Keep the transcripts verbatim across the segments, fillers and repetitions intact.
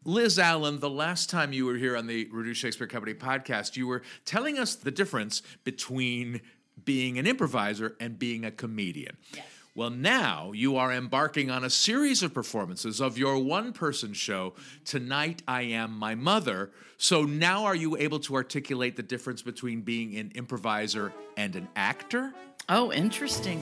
Liz Allen, the last time you were here on the Reduced Shakespeare Company podcast, you were telling us the difference between being an improviser and being a comedian. Yes. Well, now you are embarking on a series of performances of your one-person show, Tonight I Am My Mother. So now are you able to articulate the difference between being an improviser and an actor? Oh, interesting.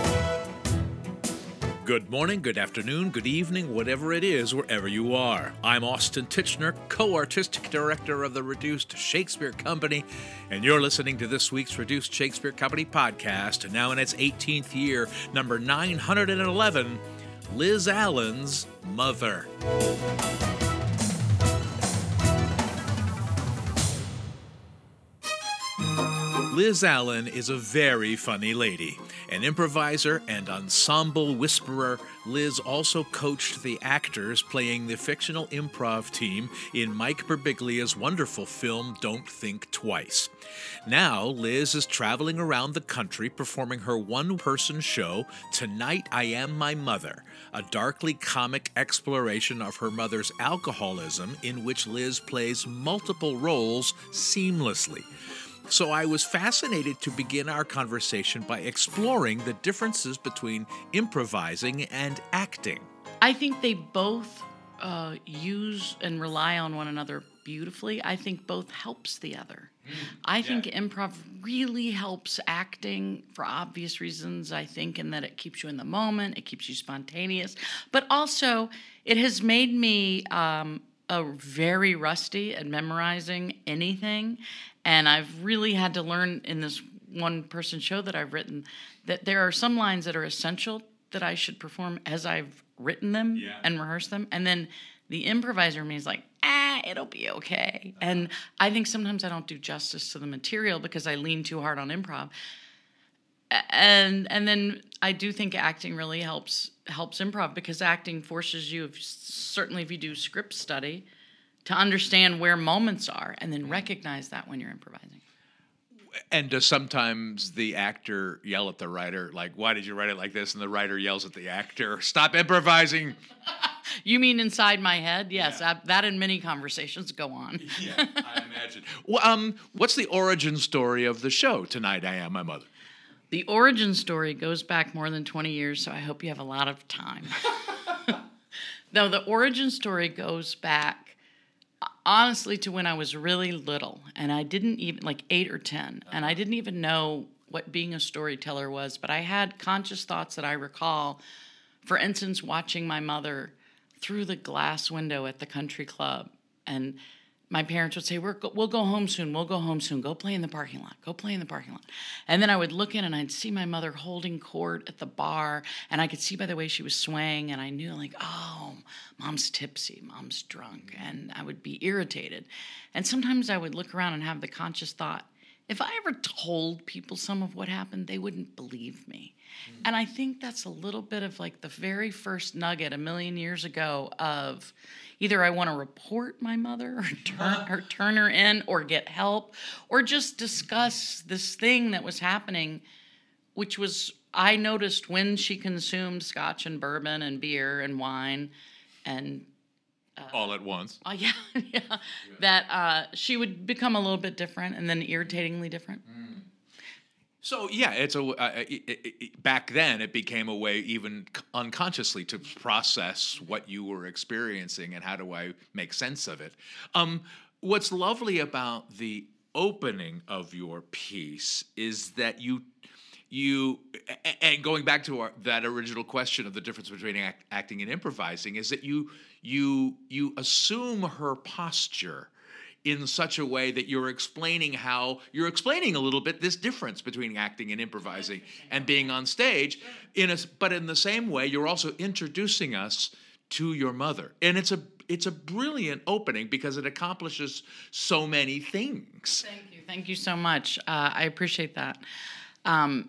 Good morning, good afternoon, good evening, whatever it is, wherever you are. I'm Austin Tichenor, co-artistic director of the Reduced Shakespeare Company, and you're listening to this week's Reduced Shakespeare Company podcast, now in its eighteenth year, number nine hundred eleven, Liz Allen's Mother. Liz Allen is a very funny lady. An improviser and ensemble whisperer, Liz also coached the actors playing the fictional improv team in Mike Birbiglia's wonderful film Don't Think Twice. Now, Liz is traveling around the country performing her one-person show, Tonight I Am My Mother, a darkly comic exploration of her mother's alcoholism in which Liz plays multiple roles seamlessly. So I was fascinated to begin our conversation by exploring the differences between improvising and acting. I think they both uh, use and rely on one another beautifully. I think both helps the other. Mm, I yeah. think improv really helps acting for obvious reasons, I think, in that it keeps you in the moment, it keeps you spontaneous. But also, it has made me um, a very rusty at memorizing anything. And I've really had to learn in this one-person show that I've written that there are some lines that are essential that I should perform as I've written them yeah. and rehearsed them. And then the improviser in me is like, ah, it'll be okay. Uh-huh. And I think sometimes I don't do justice to the material because I lean too hard on improv. And and then I do think acting really helps helps improv because acting forces you, certainly if you do script study, to understand where moments are and then recognize that when you're improvising. And does sometimes the actor yell at the writer, like, why did you write it like this? And the writer yells at the actor, stop improvising. You mean inside my head? Yes, yeah. I, that and many conversations go on. Yeah, I imagine. Well, um, what's the origin story of the show, Tonight I Am My Mother? The origin story goes back more than twenty years, so I hope you have a lot of time. No, the origin story goes back honestly to when I was really little, and I didn't even, like eight or ten, and I didn't even know what being a storyteller was, but I had conscious thoughts that I recall, for instance, watching my mother through the glass window at the country club, and my parents would say, We're go- we'll go home soon, we'll go home soon, go play in the parking lot, go play in the parking lot. And then I would look in and I'd see my mother holding court at the bar, and I could see by the way she was swaying, and I knew like, oh, mom's tipsy, mom's drunk, and I would be irritated. And sometimes I would look around and have the conscious thought, if I ever told people some of what happened, they wouldn't believe me. Mm. And I think that's a little bit of like the very first nugget a million years ago of either I want to report my mother or turn, or turn her in or get help or just discuss this thing that was happening, which was I noticed when she consumed scotch and bourbon and beer and wine and Uh, all at once. Uh, yeah, yeah, yeah. That uh, she would become a little bit different and then irritatingly different. Mm. So, yeah, it's a uh, it, it, it, back then it became a way even unconsciously to process what you were experiencing and how do I make sense of it. Um, what's lovely about the opening of your piece is that you You and going back to our, that original question of the difference between act, acting and improvising is that you you you assume her posture in such a way that you're explaining how you're explaining a little bit this difference between acting and improvising and being on stage in a, but in the same way you're also introducing us to your mother, and it's a it's a brilliant opening because it accomplishes so many things. Thank you, thank you so much. Uh, I appreciate that. Um,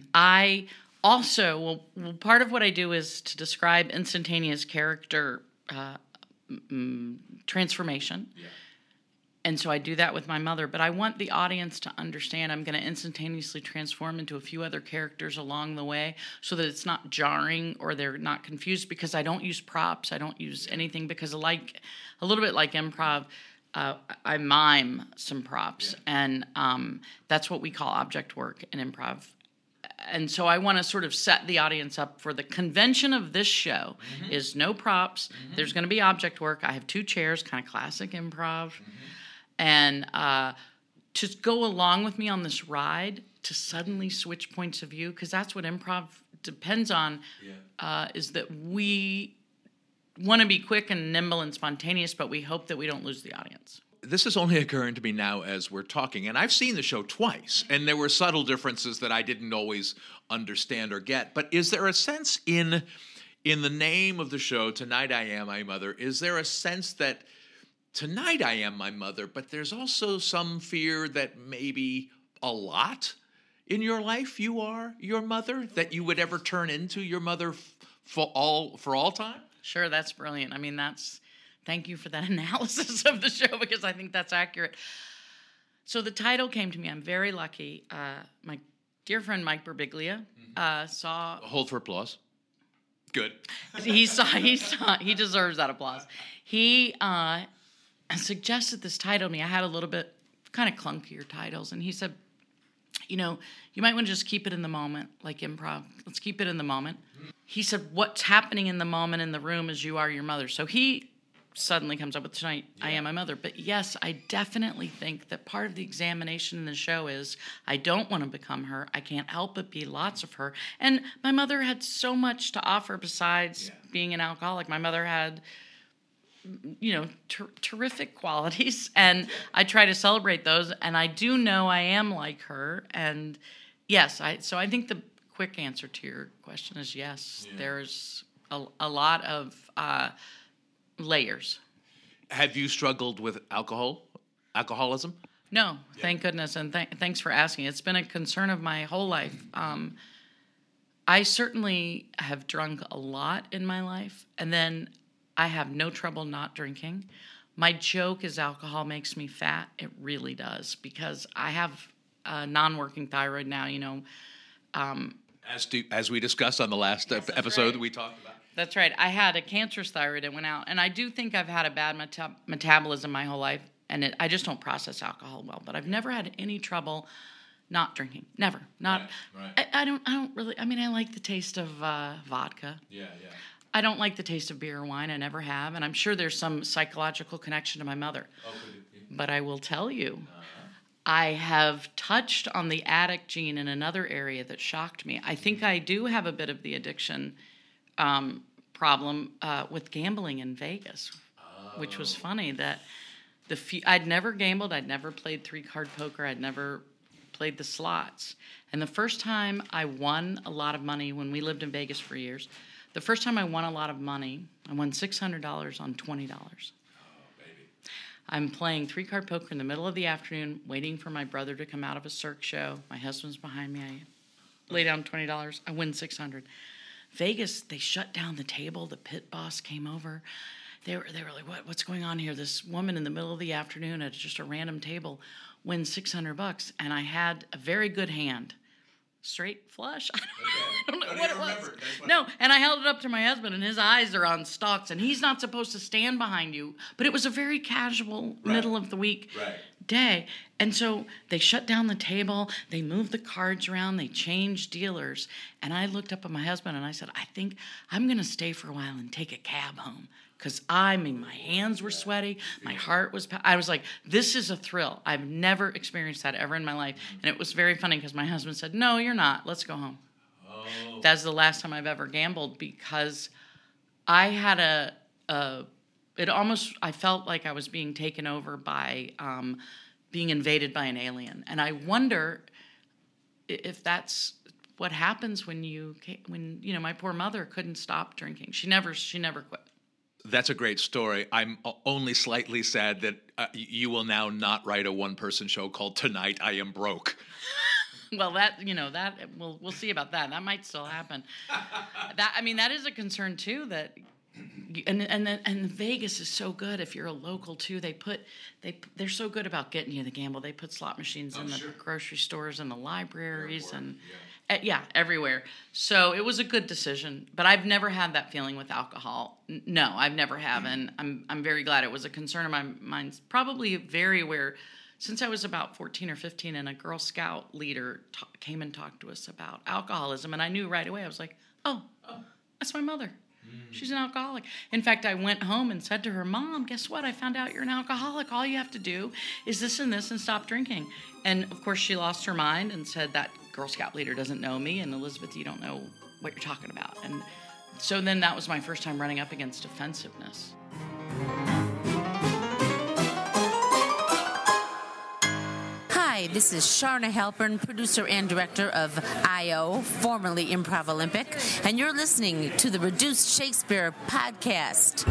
I also, well, well, part of what I do is to describe instantaneous character uh, mm, transformation. Yeah. and so I do that with my mother, but I want the audience to understand I'm going to instantaneously transform into a few other characters along the way so that it's not jarring or they're not confused, because I don't use props. I don't use anything, because like a little bit like improv, uh, I mime some props, yeah. and um, that's what we call object work in improv. And so I want to sort of set the audience up for the convention of this show mm-hmm. is no props. Mm-hmm. There's going to be object work. I have two chairs, kind of classic improv. Mm-hmm. And uh, to go along with me on this ride, to suddenly switch points of view, because that's what improv depends on, yeah. uh, is that we want to be quick and nimble and spontaneous, but we hope that we don't lose the audience. This is only occurring to me now as we're talking, and I've seen the show twice, and there were subtle differences that I didn't always understand or get. But is there a sense in in the name of the show, Tonight I Am My Mother, is there a sense that tonight I am my mother, but there's also some fear that maybe a lot in your life you are your mother, that you would ever turn into your mother f- for all for all time? Sure, that's brilliant. I mean, that's... Thank you for that analysis of the show, because I think that's accurate. So the title came to me. I'm very lucky. Uh, my dear friend Mike Birbiglia uh, saw... Hold for applause. Good. He saw. He saw. He deserves that applause. He uh, suggested this title to me. I had a little bit kind of clunkier titles, and he said, you know, you might want to just keep it in the moment, like improv. Let's keep it in the moment. He said, what's happening in the moment in the room is you are your mother. So he suddenly comes up with Tonight yeah. I Am My Mother. But yes, I definitely think that part of the examination in the show is I don't want to become her. I can't help but be lots of her. And my mother had so much to offer besides yeah. being an alcoholic. My mother had, you know, ter- terrific qualities, and I try to celebrate those. And I do know I am like her. And yes, I so I think the quick answer to your question is yes. Yeah. There's a, a lot of... Uh, layers. Have you struggled with alcohol, alcoholism? No, yeah. Thank goodness, and th- thanks for asking. It's been a concern of my whole life. Um, I certainly have drunk a lot in my life, and then I have no trouble not drinking. My joke is alcohol makes me fat. It really does, because I have a non-working thyroid now, you know. Um, as, do, as we discussed on the last yes, episode right. that we talked about. That's right. I had a cancerous thyroid that went out, and I do think I've had a bad meta- metabolism my whole life, and it, I just don't process alcohol well. But I've never had any trouble not drinking. Never. Not. Right, right. I, I don't. I don't really. I mean, I like the taste of uh, vodka. Yeah, yeah. I don't like the taste of beer or wine. I never have, and I'm sure there's some psychological connection to my mother. Oh, could it be? But I will tell you, uh-huh. I have touched on the addict gene in another area that shocked me. I think I do have a bit of the addiction. Um, problem uh, with gambling in Vegas, oh. which was funny that the few, I'd never gambled, I'd never played three-card poker, I'd never played the slots. And the first time I won a lot of money, when we lived in Vegas for years, the first time I won a lot of money, I won six hundred dollars on twenty dollars. Oh, baby. I'm playing three-card poker in the middle of the afternoon, waiting for my brother to come out of a Cirque show. My husband's behind me. I lay down twenty dollars. I win six hundred dollars. Vegas, they shut down the table. The pit boss came over. They were they were like, what, what's going on here? This woman in the middle of the afternoon at just a random table wins six hundred bucks. And I had a very good hand. Straight flush. I don't, okay. I don't know what it was. No, and I held it up to my husband, and his eyes are on stalks, and he's not supposed to stand behind you. But it was a very casual, right. middle of the week right. day. And so they shut down the table, they moved the cards around, they changed dealers. And I looked up at my husband, and I said, I think I'm going to stay for a while and take a cab home. Because I mean, my hands were sweaty, my heart was, I was like, this is a thrill. I've never experienced that ever in my life. And it was very funny because my husband said, no, you're not. Let's go home. Oh. That's the last time I've ever gambled, because I had a, a it almost, I felt like I was being taken over by um, being invaded by an alien. And I wonder if that's what happens when you, when, you know, my poor mother couldn't stop drinking. She never, she never quit. That's a great story. I'm only slightly sad that uh, you will now not write a one-person show called Tonight I Am Broke. Well, that, you know, that we'll we'll see about that. That might still happen. That I mean, that is a concern too. That and and then, and Vegas is so good. If you're a local too, they put they they're so good about getting you to gamble. They put slot machines Oh, in the sure. grocery stores and the libraries Airport, and yeah. uh, yeah, everywhere. So it was a good decision. But I've never had that feeling with alcohol. N- No, I've never have, and I'm I'm very glad. It was a concern of my mind. Probably very aware. Since I was about fourteen or fifteen, and a Girl Scout leader ta- came and talked to us about alcoholism, and I knew right away. I was like, oh, that's my mother. She's an alcoholic. In fact, I went home and said to her, Mom, guess what? I found out you're an alcoholic. All you have to do is this and this and stop drinking. And, of course, she lost her mind and said, that Girl Scout leader doesn't know me, and Elizabeth, you don't know what you're talking about. And so then that was my first time running up against offensiveness. Hi, this is Sharna Halpern, producer and director of I O, formerly Improv Olympic, and you're listening to the Reduced Shakespeare podcast.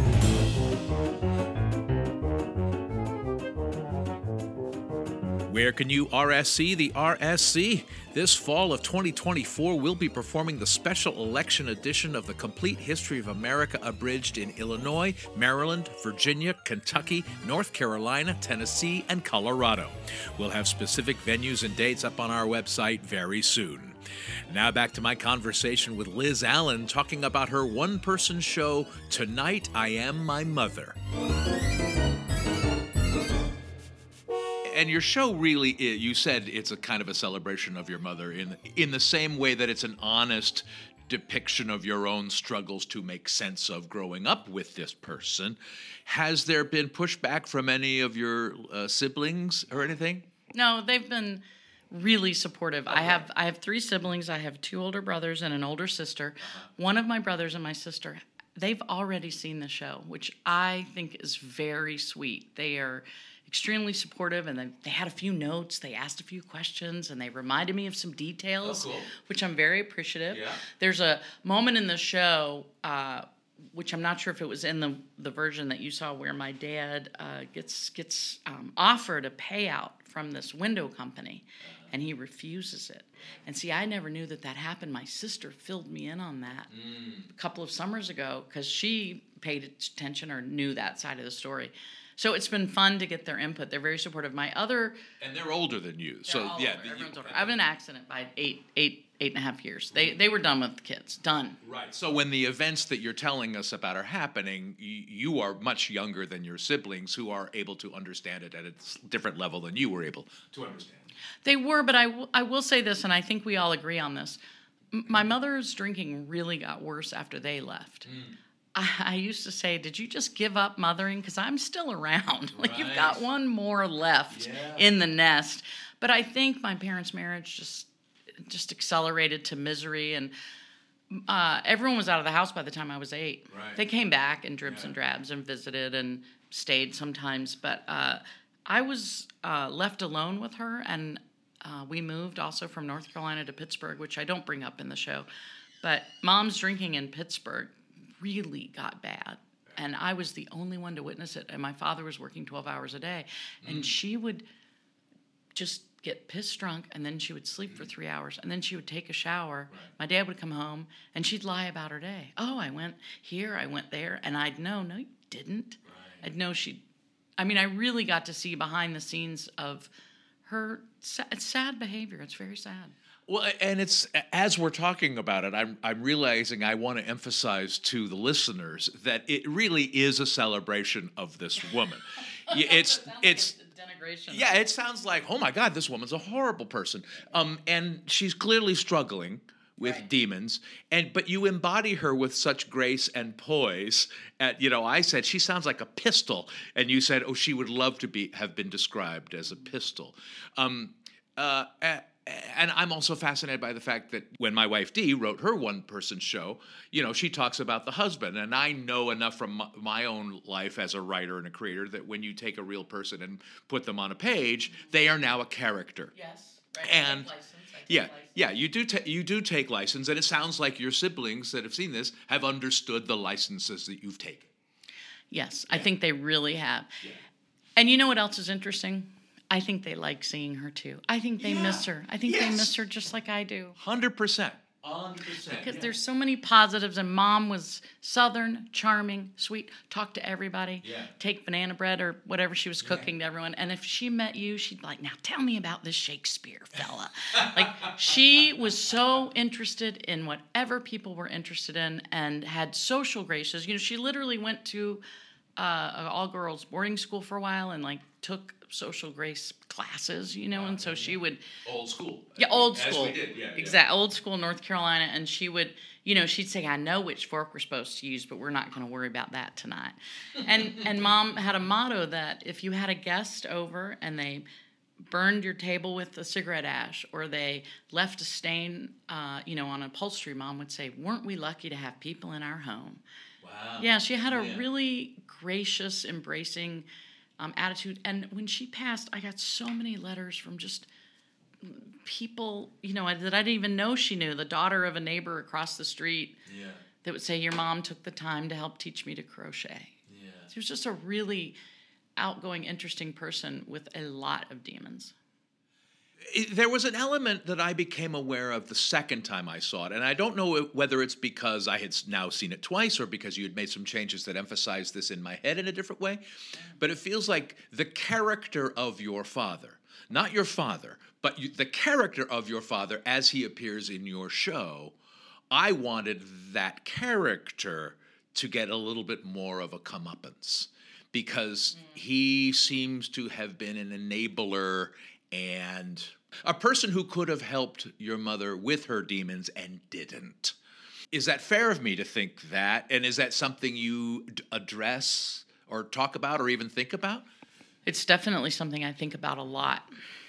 Where can you R S C the R S C? This fall of twenty twenty-four, we'll be performing the special election edition of the Complete History of America Abridged in Illinois, Maryland, Virginia, Kentucky, North Carolina, Tennessee, and Colorado. We'll have specific venues and dates up on our website very soon. Now back to my conversation with Liz Allen talking about her one-person show, Tonight I Am My Mother. And your show really is, you said it's a kind of a celebration of your mother in in the same way that it's an honest depiction of your own struggles to make sense of growing up with this person. Has there been pushback from any of your uh, siblings or anything? No, they've been really supportive. Okay. I have I have three siblings. I have two older brothers and an older sister. Uh-huh. One of my brothers and my sister, they've already seen the show, which I think is very sweet. They are extremely supportive, and they, they had a few notes, they asked a few questions, and they reminded me of some details, oh, cool. which I'm very appreciative. Yeah. There's a moment in the show, uh, which I'm not sure if it was in the, the version that you saw, where my dad uh, gets gets um, offered a payout from this window company, uh-huh. and he refuses it. And see, I never knew that that happened. My sister filled me in on that mm. a couple of summers ago, because she paid attention or knew that side of the story. So it's been fun to get their input. They're very supportive. My other... And they're older than you. So all yeah, older. Everyone's you, older. I have an accident by eight, eight, eight and a half years. They they were done with the kids. Done. Right. So when the events that you're telling us about are happening, you, you are much younger than your siblings, who are able to understand it at a different level than you were able to understand. They were, but I, w- I will say this, and I think we all agree on this. M- my mother's drinking really got worse after they left. Mm. I used to say, did you just give up mothering? Because I'm still around. Like, right. You've got one more left yeah. in the nest. But I think my parents' marriage just just accelerated to misery. And uh, everyone was out of the house by the time I was eight. Right. They came back in dribs yeah. and drabs and visited and stayed sometimes. But uh, I was uh, left alone with her. And uh, we moved also from North Carolina to Pittsburgh, which I don't bring up in the show. But Mom's drinking in Pittsburgh really got bad, and I was the only one to witness it, and my father was working twelve hours a day, and mm. she would just get pissed drunk, and then she would sleep mm. for three hours, and then she would take a shower. Right. My dad would come home, and she'd lie about her day. Oh, I went here, I went there, and I'd know, no, you didn't. Right. I'd know she, I mean, I really got to see behind the scenes of her sad, sad behavior. It's very sad. Well, and it's, as we're talking about it, I'm I'm realizing I want to emphasize to the listeners that it really is a celebration of this woman. It's it it's like denigration. Yeah, it sounds like, oh my God, this woman's a horrible person. Um, and she's clearly struggling with right. demons, and but you embody her with such grace and poise. At you know, I said she sounds like a pistol, and you said, oh, she would love to be have been described as a pistol. Um, uh. And I'm also fascinated by the fact that when my wife Dee wrote her one-person show, you know, she talks about the husband. And I know enough from my, my own life as a writer and a creator that when you take a real person and put them on a page, they are now a character. Yes. Right. And license. yeah, license. yeah, you do ta- you do take license, and it sounds like your siblings that have seen this have understood the licenses that you've taken. Yes, yeah. I think they really have. Yeah. And you know what else is interesting? I think they like seeing her, too. I think they yeah. miss her. I think yes. they miss her just like I do. one hundred percent. one hundred percent. Because yeah. there's so many positives, and Mom was Southern, charming, sweet, talk to everybody, Yeah. take banana bread or whatever she was cooking to everyone. And if she met you, she'd be like, now tell me about this Shakespeare fella. Like, she was so interested in whatever people were interested in and had social graces. You know, she literally went to uh, an all-girls boarding school for a while and, like, took social grace classes, you know, and so she would... Old school. Yeah, old As school. we did, yeah. Exactly, old school North Carolina, and she would, you know, she'd say, I know which fork we're supposed to use, but we're not going to worry about that tonight. And and Mom had a motto that if you had a guest over and they burned your table with a cigarette ash or they left a stain, uh, you know, on upholstery, Mom would say, weren't we lucky to have people in our home? Wow. Yeah, she had a Yeah. really gracious, embracing um, attitude. And when she passed, I got so many letters from just people, you know, that I didn't even know she knew. The daughter of a neighbor across the street Yeah. that would say, your mom took the time to help teach me to crochet. Yeah. She was just a really outgoing, interesting person with a lot of demons. It- there was an element that I became aware of the second time I saw it, and I don't know whether it's because I had s- now seen it twice or because you had made some changes that emphasized this in my head in a different way, but it feels like the character of your father, not your father, but you, the character of your father as he appears in your show, I wanted that character to get a little bit more of a comeuppance because he seems to have been an enabler and a person who could have helped your mother with her demons and didn't. Is that fair of me to think that? And is that something you d- address or talk about or even think about? It's definitely something I think about a lot.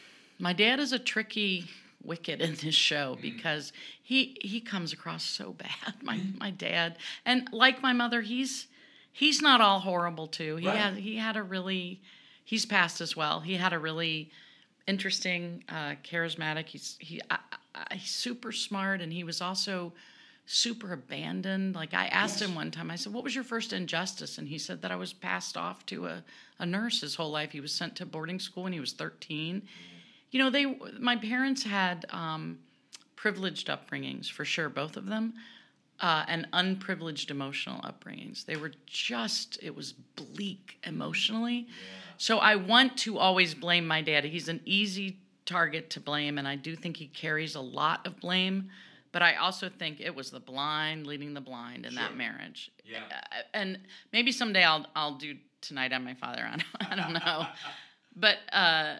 My dad is a tricky wicket in this show because he he comes across so bad. My my dad, and like my mother, he's he's not all horrible too. He Right. had he had a really he's passed as well. He had a really interesting, uh, charismatic. He's he I, I, he's super smart, and he was also super abandoned. Like I asked him one time, I said, "What was your first injustice?" And he said that I was passed off to a a nurse his whole life. He was sent to boarding school when he was thirteen. You know, they my parents had um, privileged upbringings for sure, both of them, uh, and unprivileged emotional upbringings. They were just it was bleak emotionally. So I want to always blame my dad. He's an easy target to blame, and I do think he carries a lot of blame. But I also think it was the blind leading the blind in that marriage. Yeah. Uh, and maybe someday I'll I'll do Tonight on My Father. I don't, I don't know. But uh,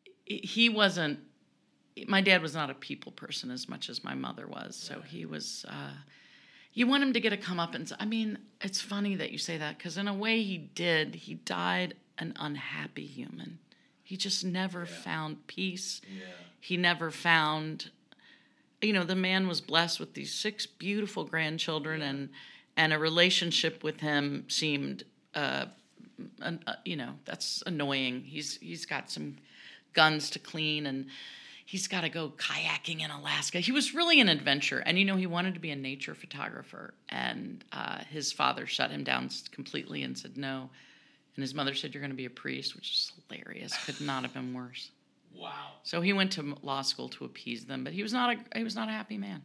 he wasn't, my dad was not a people person as much as my mother was. So he was, uh, you want him to get a comeuppance. I mean, it's funny that you say that because in a way he did. He died an unhappy human. He just never found peace. Yeah. He never found, you know, the man was blessed with these six beautiful grandchildren, and and a relationship with him seemed, uh, an, uh, you know, that's annoying. He's he's got some guns to clean, and he's got to go kayaking in Alaska. He was really an adventurer, and you know, he wanted to be a nature photographer, and uh, his father shut him down completely and said no. And his mother said, "You're going to be a priest," which is hilarious. Could not have been worse. Wow. So he went to law school to appease them, but he was not a he was not a happy man.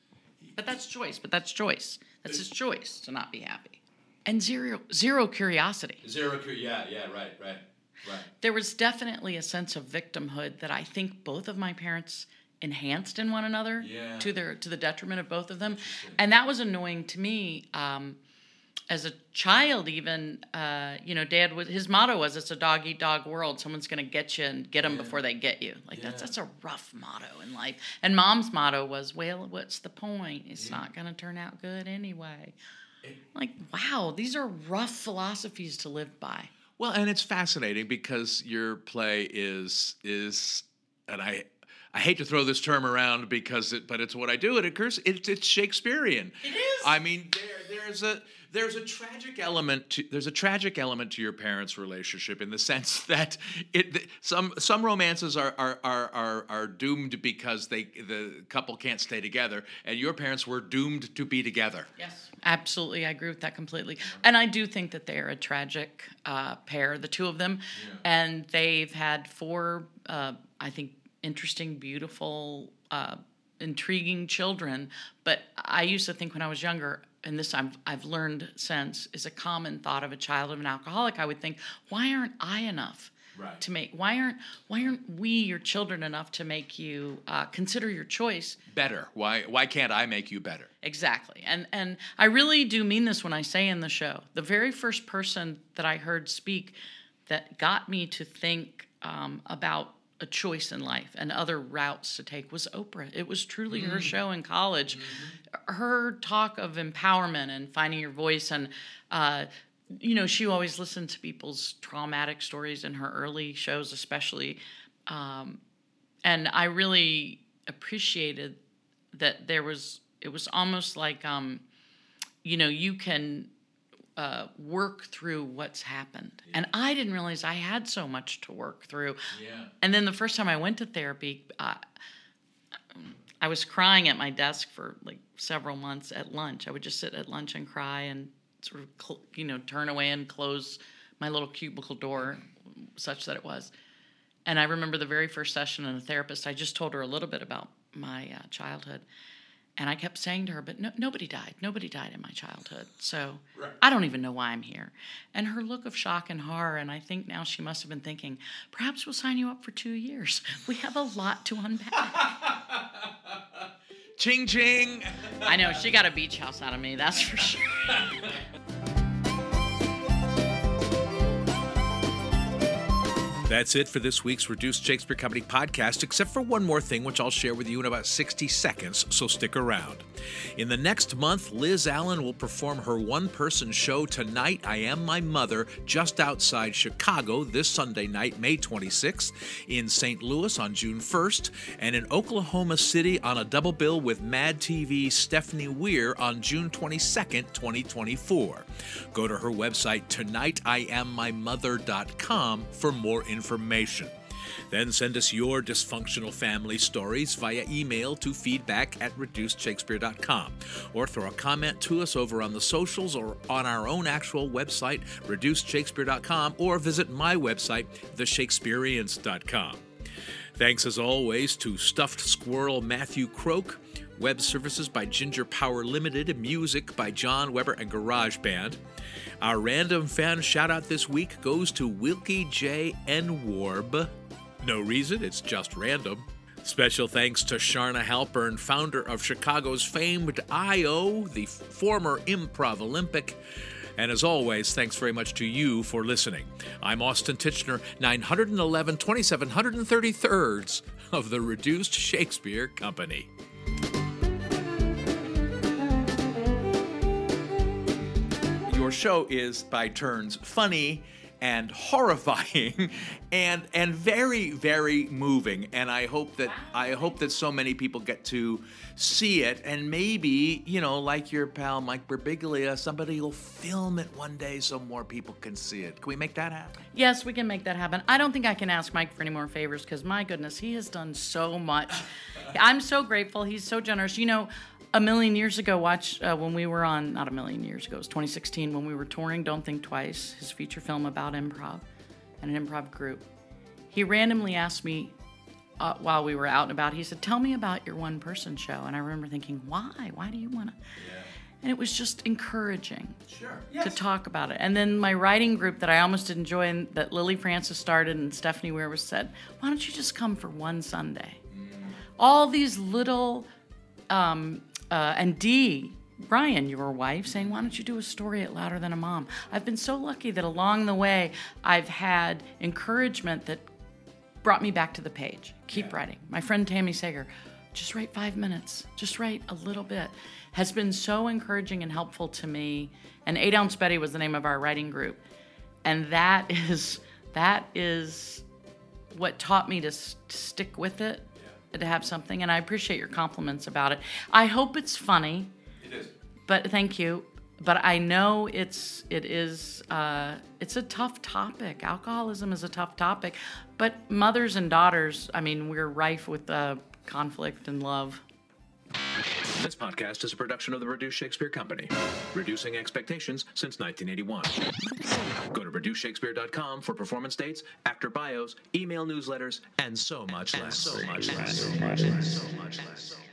But that's choice. But that's choice. That's his choice to not be happy. And zero zero curiosity. Zero, yeah, yeah, right, right, right. There was definitely a sense of victimhood that I think both of my parents enhanced in one another Yeah. to their to the detriment of both of them, and that was annoying to me. Um, as a child, even, uh, you know, Dad was his motto was, "It's a dog eat dog world. Someone's going to get you and get them before they get you." Like that's Yeah. that's a rough motto in life. And Mom's motto was, "Well, what's the point? It's Yeah. not going to turn out good anyway." Like, wow, these are rough philosophies to live by. Well, and it's fascinating because your play is is, and I I hate to throw this term around because it, but it's what I do. It occurs. It's it's Shakespearean. It is. I mean, there there's a there's a tragic element to there's a tragic element to your parents' relationship in the sense that it some some romances are are are are, are doomed because they the couple can't stay together, and your parents were doomed to be together. Yes, absolutely. I agree with that completely. And I do think that they're a tragic uh, pair, the two of them. Yeah. And they've had four, uh, I think, interesting, beautiful, uh, intriguing children. But I used to think when I was younger, and this I've, I've learned since, is a common thought of a child of an alcoholic. I would think, why aren't I enough right. to make, why aren't why aren't we, your children, enough to make you uh, consider your choice better? Why why can't I make you better? Exactly. And and I really do mean this when I say in the show, the very first person that I heard speak that got me to think um, about a choice in life and other routes to take was Oprah. It was truly mm. her show in college. Mm-hmm. Her talk of empowerment and finding your voice. And, uh, you know, she always listened to people's traumatic stories in her early shows, especially. Um, and I really appreciated that there was, it was almost like, um, you know, you can Uh, work through what's happened. Yeah. And I didn't realize I had so much to work through. Yeah. And then the first time I went to therapy, uh, I was crying at my desk for like several months at lunch. I would just sit at lunch and cry and sort of, cl- you know, turn away and close my little cubicle door, such that it was. And I remember the very first session in a therapist, I just told her a little bit about my uh, childhood. And I kept saying to her, but no, nobody died. Nobody died in my childhood. So right. I don't even know why I'm here. And her look of shock and horror, and I think now she must have been thinking, perhaps we'll sign you up for two years. We have a lot to unpack. Ching, ching. I know. She got a beach house out of me. That's for sure. That's it for this week's Reduced Shakespeare Company podcast, except for one more thing, which I'll share with you in about sixty seconds, so stick around. In the next month, Liz Allen will perform her one-person show Tonight I Am My Mother just outside Chicago this Sunday night, May twenty-sixth, in Saint Louis on June first, and in Oklahoma City on a double bill with Mad T V's Stephanie Weir on June twenty-second, twenty twenty-four. Go to her website, tonight I am my mother dot com, for more information. Information. Then send us your dysfunctional family stories via email to feedback at reduced shakespeare dot com, or throw a comment to us over on the socials or on our own actual website, reduced shakespeare dot com, or visit my website, the shakespeareans dot com. Thanks as always to Stuffed Squirrel Matthew Croak, web services by Ginger Power Limited, music by John Weber and GarageBand. Our random fan shout-out this week goes to Wilkie J. Enwarb. No reason, it's just random. Special thanks to Sharna Halpern, founder of Chicago's famed I O, the former Improv Olympic. And as always, thanks very much to you for listening. I'm Austin Tichenor, nine eleven, twenty-seven thirty-thirds of the Reduced Shakespeare Company. Your show is, by turns, funny and horrifying and and very, very moving. And I hope that I hope that so many people get to see it, and maybe, you know, like your pal Mike Birbiglia, somebody will film it one day so more people can see it. Can we make that happen? Yes, we can make that happen. I don't think I can ask Mike for any more favors because, my goodness, he has done so much. I'm so grateful. He's so generous. You know, a million years ago, watch uh, when we were on, not a million years ago, it was twenty sixteen, when we were touring Don't Think Twice, his feature film about improv and an improv group. He randomly asked me uh, while we were out and about, he said, tell me about your one-person show. And I remember thinking, why? Why do you want to? Yeah. And it was just encouraging sure. yes. to talk about it. And then my writing group that I almost didn't join, that Lily Francis started and Stephanie Weir was said, why don't you just come for one Sunday? Mm. All these little... Um, Uh, and Dee, Brian, your wife, saying, why don't you do a story at Louder Than a Mom? I've been so lucky that along the way, I've had encouragement that brought me back to the page. Keep yeah. writing. My friend Tammy Sager, just write five minutes. Just write a little bit. Has been so encouraging and helpful to me. And Eight Ounce Betty was the name of our writing group. And that is, that is what taught me to s- stick with it. To have something, and I appreciate your compliments about it. I hope it's funny. It is. But thank you. But I know it's it is uh, it's a tough topic. Alcoholism is a tough topic. But mothers and daughters, I mean, we're rife with uh, conflict and love. This podcast is a production of the Reduced Shakespeare Company, reducing expectations since nineteen eighty-one. Go to reduced shakespeare dot com for performance dates, actor bios, email newsletters, and so much less. So much less. So much less. So much less.